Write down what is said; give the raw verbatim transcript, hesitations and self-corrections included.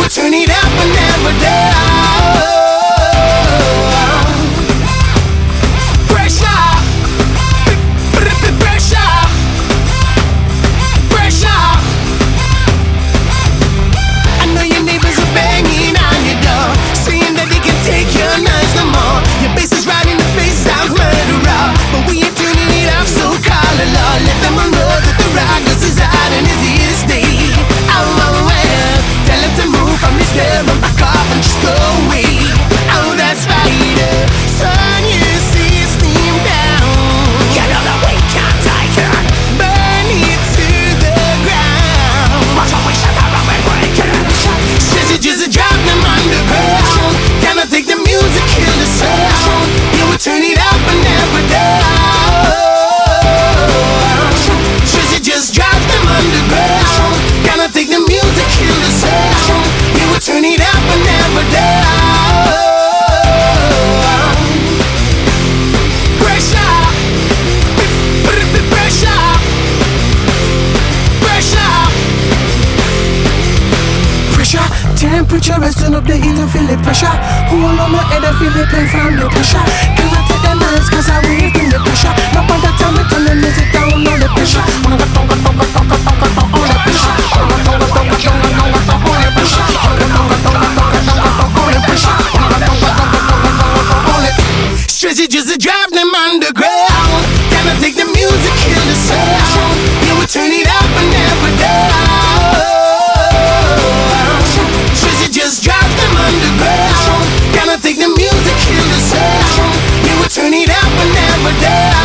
would turn it up and never down. Pressure, pressure, pressure. I know your neighbors are banging on your door, saying that they can take your nerves no more. Your bass is right in the face, sounds murderer, but we ain't turning it off, so call it law. Let them all know that the rockers is out and is here to stay. Oh, oh, well, tell him to move from his bed and back off and just go away. Oh, that's right, son, you see steam down. You know that we can't take it. Burn it to the ground. Watch how we shut down and break it. Says it just drop them underground. Cannot take the music, kill the sound. You would turn it up and never down. Says it just drop them underground. Cannot take the music, kill the sound. You would turn it up and never down. Pressure, pressure, pressure. Pressure, temperature rising up the heat and feel the pressure. Hold on my head and feel the pain from the pressure. Can I take the nerves cause I wait in the pressure. No matter time me turn the music down on the pressure. Wanna go, go, go, go, go, go, go, go, go, on the pressure. Wanna go, go, go, go, go, go, go, go, on the pressure. Wanna go, go, go, go, go, go, go, go, on the pressure. Wanna go, go, go, go, go, go, go, on the stress it just to drive them underground. Can I take the music, kill the sound. You would turn it up and never down. Stress it just drives them underground. Can I take the music, kill the sound. You would turn it up and never down.